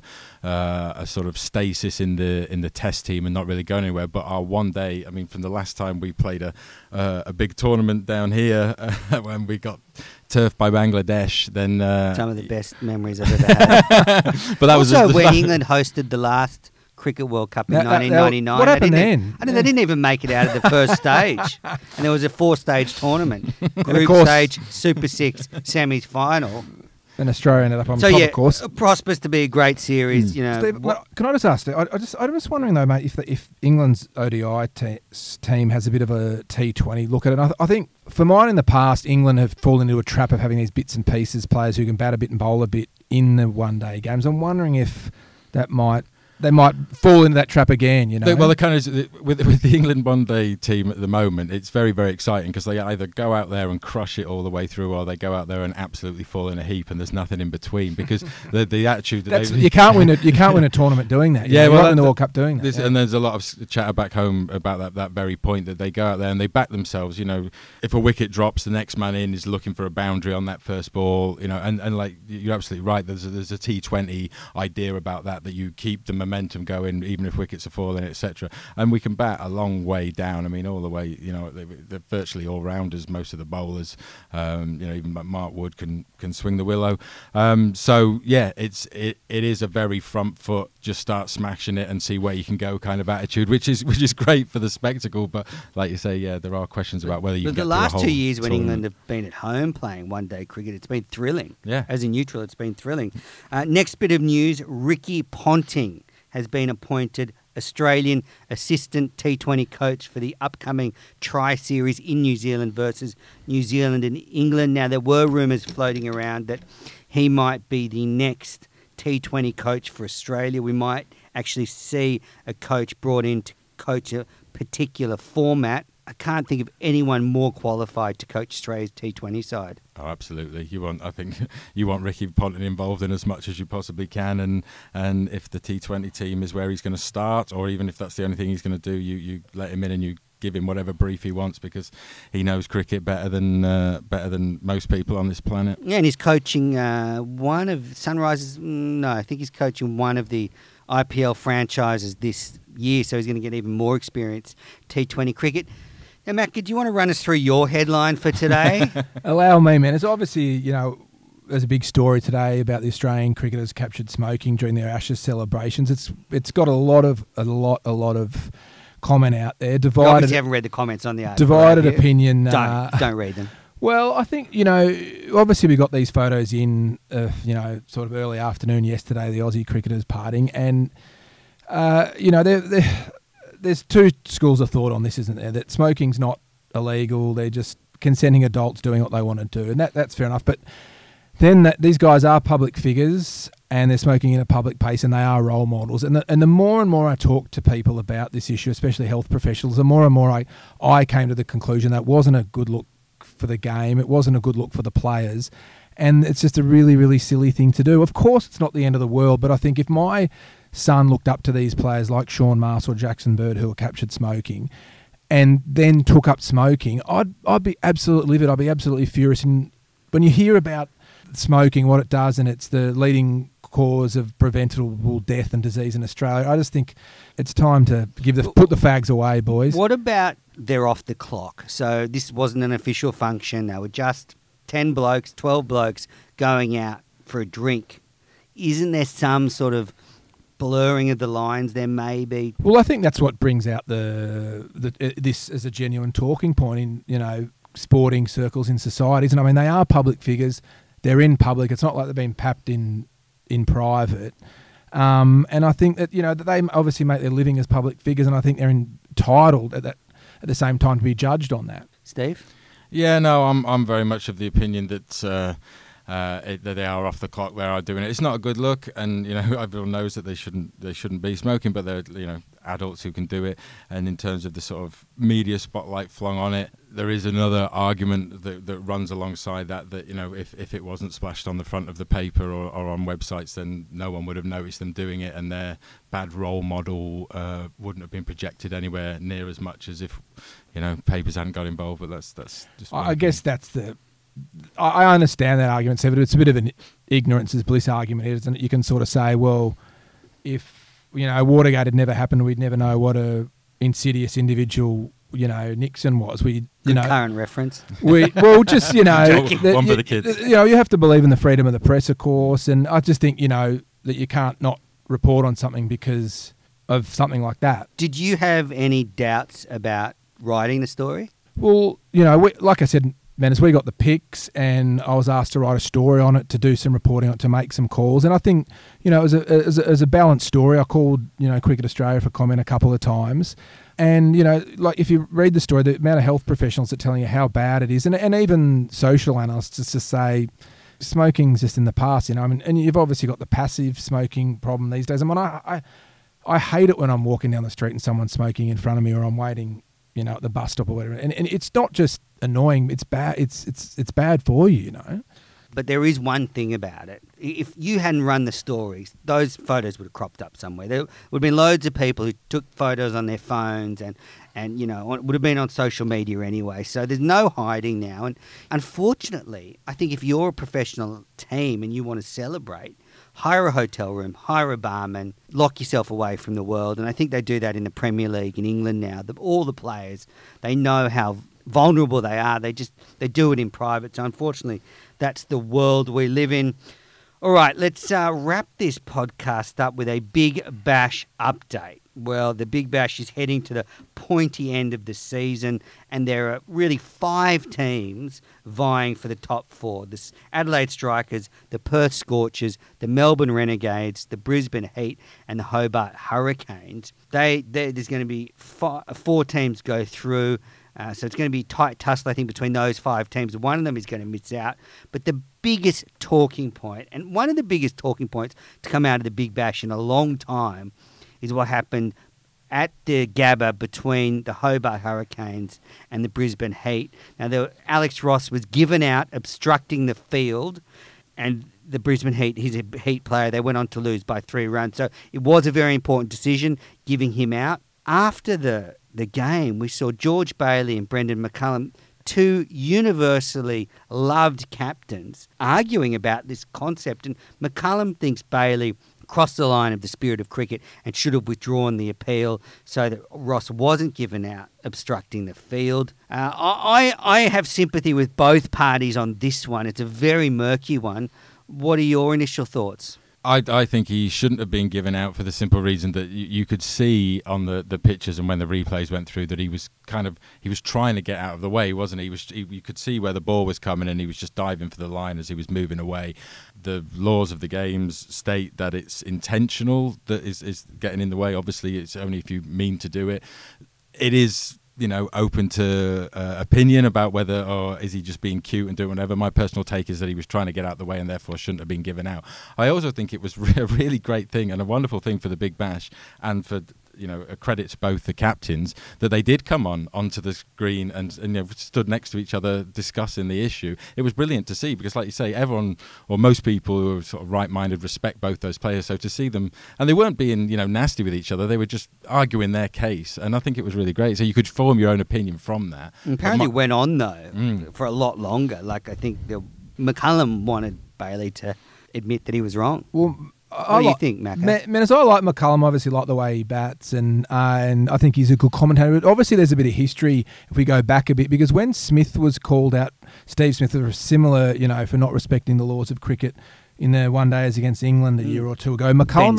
a sort of stasis in the test team and not really going anywhere. But our one day, I mean, from the last time we played a big tournament down here when we got turfed by Bangladesh, then some of the best memories I've ever had. But that also was when England hosted the last Cricket World Cup in 1999. What happened then? They didn't even make it out of the first stage, and there was a 4-stage tournament: group stage, Super Six, semis, final. And Australia ended up on top, of course. It prospers to be a great series. Steve, can I just ask? I was wondering though, mate, if England's ODI team has a bit of a T20 look at it. I think for mine in the past, England have fallen into a trap of having these bits and pieces players who can bat a bit and bowl a bit in the one-day games. I'm wondering if they might fall into that trap again, Well, the kind of with the England one-day team at the moment, it's very, very exciting because they either go out there and crush it all the way through, or they go out there and absolutely fall in a heap, and there's nothing in between. Because the attitude you can't win a tournament doing that. You win the World Cup doing that. And there's a lot of chatter back home about that very point, that they go out there and they back themselves. If a wicket drops, the next man in is looking for a boundary on that first ball. And like you're absolutely right. There's a T20 idea about that you keep the momentum going even if wickets are falling, etc. And we can bat a long way down. I mean, all the way. They're virtually all rounders. Most of the bowlers. Even Mark Wood can swing the willow. So yeah, it is a very front foot, just start smashing it and see where you can go kind of attitude, which is great for the spectacle. But like you say, yeah, there are questions about whether you can get the last 2 years when tournament. England have been at home playing one-day cricket, it's been thrilling. Yeah, as a neutral, it's been thrilling. Next bit of news: Ricky Ponting has been appointed Australian assistant T20 coach for the upcoming Tri-Series in New Zealand versus New Zealand and England. Now, there were rumours floating around that he might be the next T20 coach for Australia. We might actually see a coach brought in to coach a particular format. I can't think of anyone more qualified to coach Australia's T20 side. Oh, absolutely. I think you want Ricky Ponting involved in as much as you possibly can, and if the T20 team is where he's going to start, or even if that's the only thing he's going to do, you let him in and you give him whatever brief he wants, because he knows cricket better than most people on this planet. Yeah, and he's coaching one of Sunrisers. No, I think he's coaching one of the IPL franchises this year, so he's going to get even more experience T20 cricket. Now, Matt, do you want to run us through your headline for today? Allow me, man. It's obviously, there's a big story today about the Australian cricketers captured smoking during their Ashes celebrations. It's got a lot of comment out there. Divided. You obviously haven't read the comments on the article. Divided opinion. Don't read them. Well, I think, obviously we got these photos in, sort of early afternoon yesterday, the Aussie cricketers partying, and, there's two schools of thought on this, isn't there? That smoking's not illegal. They're just consenting adults doing what they want to do, and that's fair enough. But then these guys are public figures, and they're smoking in a public place, and they are role models. And the more and more I talk to people about this issue, especially health professionals, the more and more I came to the conclusion that wasn't a good look for the game. It wasn't a good look for the players. And it's just a really, really silly thing to do. Of course, it's not the end of the world, but I think if my son looked up to these players like Sean Marshall, Jackson Bird, who were captured smoking, and then took up smoking, I'd be absolutely livid. I'd be absolutely furious. And when you hear about smoking, what it does, and it's the leading cause of preventable death and disease in Australia, I just think it's time to put the fags away, boys. What about they're off the clock? So this wasn't an official function. They were just 10 blokes, 12 blokes going out for a drink. Isn't there some sort of blurring of the lines there, maybe? Well, I think that's what brings out this as a genuine talking point in, sporting circles in societies. And I mean, they are public figures. They're in public. It's not like they've been papped in private. And I think that, that they obviously make their living as public figures, and I think they're entitled at the same time to be judged on that. Steve? Yeah, no, I'm very much of the opinion that that they are off the clock. They are doing it. It's not a good look, and everyone knows that they shouldn't be smoking, but they're adults who can do it. And in terms of the sort of media spotlight flung on it, there is another argument that runs alongside that if it wasn't splashed on the front of the paper or on websites, then no one would have noticed them doing it, and their bad role model wouldn't have been projected anywhere near as much as if papers hadn't got involved. But that's just. I guess that's the. I understand that argument, but it's a bit of an ignorance is bliss argument, isn't it? You can sort of say, well, if Watergate had never happened, we'd never know what a insidious individual Nixon was. Current reference. One for the kids. You have to believe in the freedom of the press, of course, and I just think that you can't not report on something because of something like that. Did you have any doubts about writing the story? Well, like I said, Menace, we got the pics, and I was asked to write a story on it, to do some reporting on it, to make some calls. And I think, as a balanced story, I called, Cricket Australia for comment a couple of times. And, like if you read the story, the amount of health professionals are telling you how bad it is, and even social analysts just to say smoking's just in the past, and you've obviously got the passive smoking problem these days. I mean, I hate it when I'm walking down the street and someone's smoking in front of me, or I'm waiting, at the bus stop or whatever. And it's not just annoying, it's bad. It's bad for you, But there is one thing about it. If you hadn't run the stories, those photos would have cropped up somewhere. There would have been loads of people who took photos on their phones and it would have been on social media anyway. So there's no hiding now. And unfortunately, I think if you're a professional team and you want to celebrate, hire a hotel room, hire a barman, lock yourself away from the world. And I think they do that in the Premier League in England now. All the players, they know how vulnerable they are. They do it in private. So unfortunately, that's the world we live in. All right, let's wrap this podcast up with a Big Bash update. Well, the Big Bash is heading to the pointy end of the season, and there are really 5 teams vying for the top 4. The Adelaide Strikers, the Perth Scorchers, the Melbourne Renegades, the Brisbane Heat, and the Hobart Hurricanes. There's going to be 4 teams go through. So it's going to be tight tussle, I think, between those 5 teams. One of them is going to miss out. But the biggest talking point, and one of the biggest talking points to come out of the Big Bash in a long time, is what happened at the Gabba between the Hobart Hurricanes and the Brisbane Heat. Now, Alex Ross was given out obstructing the field, and the Brisbane Heat, he's a Heat player, they went on to lose by 3 runs. So it was a very important decision, giving him out. After the game, we saw George Bailey and Brendan McCullum, 2 universally loved captains, arguing about this concept. And McCullum thinks Bailey crossed the line of the spirit of cricket and should have withdrawn the appeal so that Ross wasn't given out obstructing the field. I have sympathy with both parties on this one. It's a very murky one. What are your initial thoughts? I think he shouldn't have been given out for the simple reason that you could see on the pictures and when the replays went through that he was trying to get out of the way, wasn't he? You could see where the ball was coming and he was just diving for the line as he was moving away. The laws of the games state that it's intentional that is getting in the way. Obviously, it's only if you mean to do it. It is open to opinion about whether, or is he just being cute and doing whatever. My personal take is that he was trying to get out of the way and therefore shouldn't have been given out. I also think it was a really great thing and a wonderful thing for the Big Bash and for credits both the captains that they did come onto the screen and stood next to each other discussing the issue. It was brilliant to see because, like you say, everyone or most people who are sort of right-minded respect both those players. So to see them, and they weren't being nasty with each other, they were just arguing their case, and I think it was really great. So you could form your own opinion from that. And apparently, it went on though for a lot longer. Like I think McCullum wanted Bailey to admit that he was wrong. Well, what do you think, Macca? I like McCullum, obviously like the way he bats, and I think he's a good commentator. But obviously there's a bit of history if we go back a bit, because when Smith was called out, Steve Smith was similar, for not respecting the laws of cricket in the one days against England a year or two ago. McCullum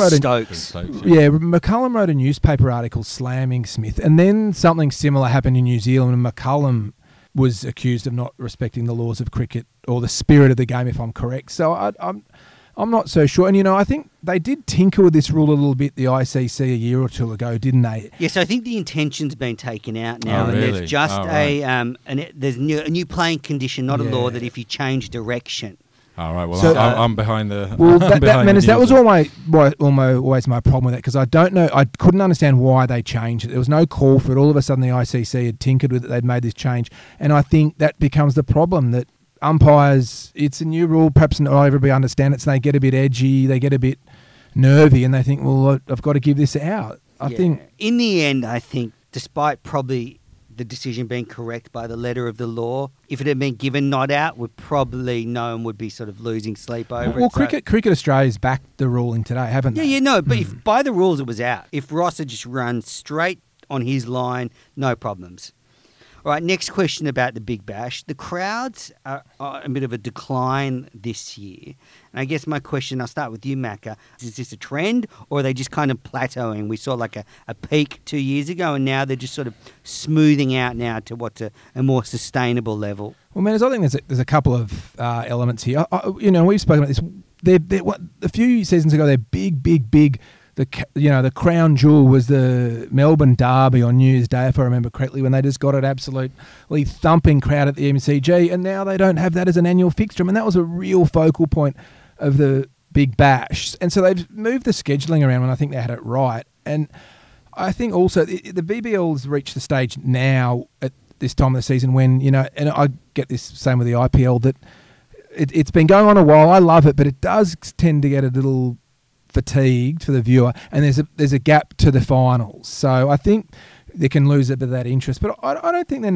wrote a newspaper article slamming Smith, and then something similar happened in New Zealand, and McCullum was accused of not respecting the laws of cricket or the spirit of the game, if I'm correct. So I'm not so sure. And, I think they did tinker with this rule a little bit, the ICC, a year or two ago, didn't they? Yes, I think the intention's been taken out now. Really? There's just there's a new playing condition, not a law, that if you change direction. All right, well, So- I'm behind the... Well, I'm behind that the was news. always my problem with it, because I don't know, I couldn't understand why they changed it. There was no call for it. All of a sudden the ICC had tinkered with it, they'd made this change. And I think that becomes the problem, that umpires, it's a new rule, perhaps not everybody understands it, so they get a bit edgy, they get a bit nervy, and they think, well, I've got to give this out. I think in the end, I think, despite probably the decision being correct by the letter of the law, if it had been given not out, no one would be sort of losing sleep over it. Well, Cricket Australia's backed the ruling today, haven't they? But if by the rules it was out, if Ross had just run straight on his line, no problems. All right, next question about the Big Bash. The crowds are a bit of a decline this year. And I guess my question, I'll start with you, Macca. Is this a trend, or are they just kind of plateauing? We saw like a peak 2 years ago, and now they're just sort of smoothing out now to what's a more sustainable level. Well, man, I think there's a couple of elements here. We've spoken about this. A few seasons ago, they're big. The crown jewel was the Melbourne Derby on New Year's Day, if I remember correctly, when they just got an absolutely thumping crowd at the MCG, and now they don't have that as an annual fixture. I mean, that was a real focal point of the Big Bash. And so they've moved the scheduling around when I think they had it right. And I think also the BBL's reached the stage now at this time of the season when, and I get this same with the IPL, that it's been going on a while. I love it, but it does tend to get a little fatigued for the viewer, and there's a gap to the finals. So I think they can lose a bit of that interest, but I don't think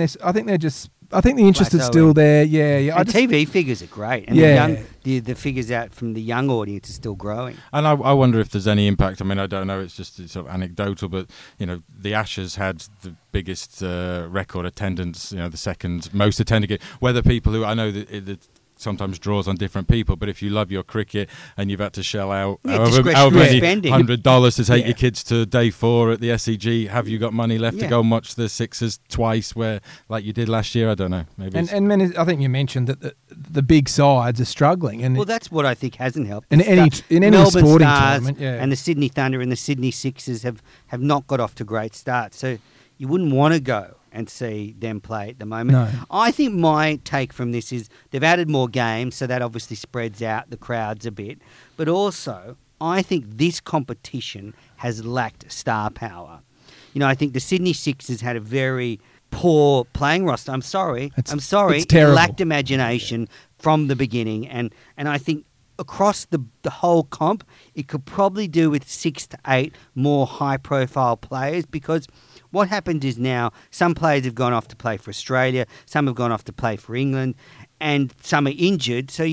I think the interest is still there. Yeah. And TV figures are great, and the figures out from the young audience are still growing. And I wonder if there's any impact. I mean, I don't know. It's just sort of anecdotal, but the Ashes had the biggest record attendance. The second most attended. Whether people who I know that sometimes draws on different people, but if you love your cricket and you've had to shell out however many $100 to take your kids to day 4 at the SCG, have you got money left to go and watch the Sixers twice, where like you did last year? I don't know. Maybe. And I think you mentioned that the big sides are struggling, and that's what I think hasn't helped. In any Melbourne sporting Stars tournament, and the Sydney Thunder and the Sydney Sixers have not got off to great starts, so you wouldn't want to go and see them play at the moment. No. I think my take from this is they've added more games, so that obviously spreads out the crowds a bit. But also, I think this competition has lacked star power. I think the Sydney Sixers had a very poor playing roster. I'm sorry. It's It terrible. lacked imagination from the beginning. And I think across the whole comp, it could probably do with 6 to 8 more high-profile players, because what happened is now some players have gone off to play for Australia, some have gone off to play for England, and some are injured. So you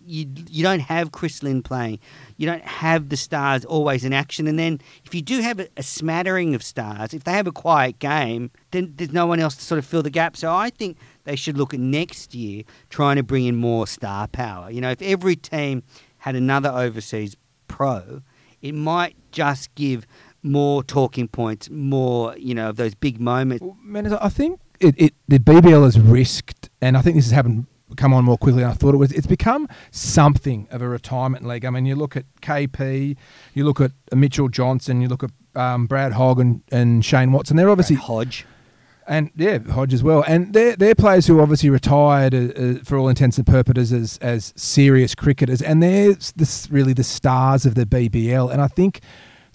don't have Chris Lynn playing. You don't have the stars always in action. And then if you do have a smattering of stars, if they have a quiet game, then there's no one else to sort of fill the gap. So I think they should look at next year trying to bring in more star power. If every team had another overseas pro, it might just give more talking points, more, of those big moments. Well, man, I think the BBL has risked, and I think this has come on more quickly than I thought it was. It's become something of a retirement league. I mean, you look at KP, you look at Mitchell Johnson, you look at Brad Hogg and Shane Watson. They're obviously Hodge. And Hodge as well. And they're players who obviously retired for all intents and purposes as serious cricketers, and they're really the stars of the BBL. And I think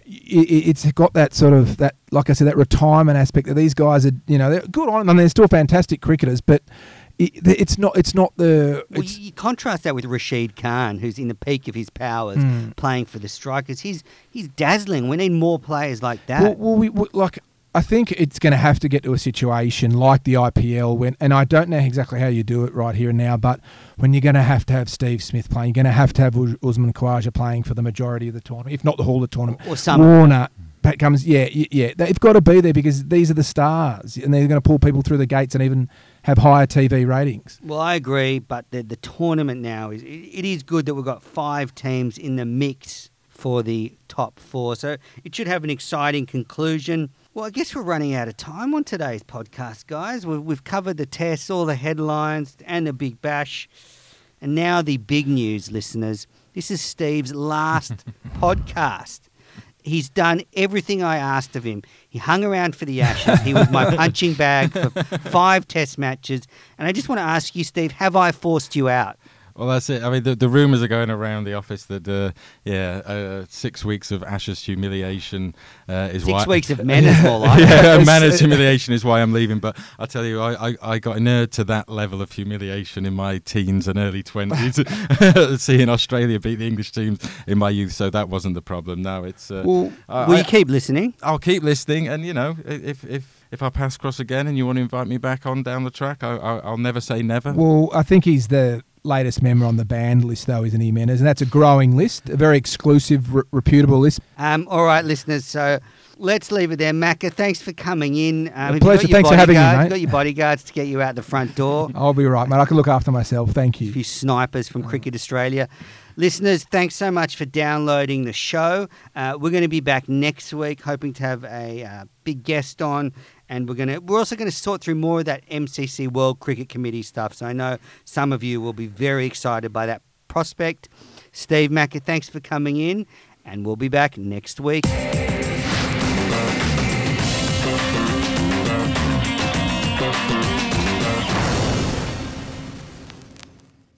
it's got that sort of that, like I said, that retirement aspect that these guys are, they're good on them. I mean, they're still fantastic cricketers, but it's not the. Well, you contrast that with Rashid Khan, who's in the peak of his powers, playing for the Strikers. He's dazzling. We need more players like that. Well, I think it's going to have to get to a situation like the IPL and I don't know exactly how you do it right here and now, but when you're going to have Steve Smith playing, you're going to have Usman Khawaja playing for the majority of the tournament, if not the whole of the tournament. Or some. Warner comes, they've got to be there because these are the stars, and they're going to pull people through the gates and even have higher TV ratings. Well, I agree, but the tournament now it is good that we've got 5 teams in the mix for the top 4, so it should have an exciting conclusion. Well, I guess we're running out of time on today's podcast, guys. We've covered the tests, all the headlines, and the Big Bash. And now the big news, listeners. This is Steve's last podcast. He's done everything I asked of him. He hung around for the Ashes. He was my punching bag for 5 test matches. And I just want to ask you, Steve, have I forced you out? Well, that's it. I mean, the rumours are going around the office that, 6 weeks of Ashes humiliation is 6 why... 6 weeks of menace, more like. Menace humiliation is why I'm leaving. But I tell you, I got inured to that level of humiliation in my teens and early 20s, seeing Australia beat the English teams in my youth. So that wasn't the problem. Now it's... will you keep listening? I'll keep listening. And, if I pass across again and you want to invite me back on down the track, I'll never say never. Well, I think he's the latest member on the banned list, though, isn't he, Menas? And that's a growing list, a very exclusive, reputable list. All right, listeners, so let's leave it there. Macca, thanks for coming in. Pleasure. Thanks for having me, mate. You've got your bodyguards to get you out the front door. I'll be right, mate. I can look after myself. Thank you. A few snipers from Cricket Australia. Listeners, thanks so much for downloading the show. We're going to be back next week, hoping to have a big guest on. And we're also going to sort through more of that MCC World Cricket Committee stuff. So I know some of you will be very excited by that prospect. Steve Macca, thanks for coming in. And we'll be back next week.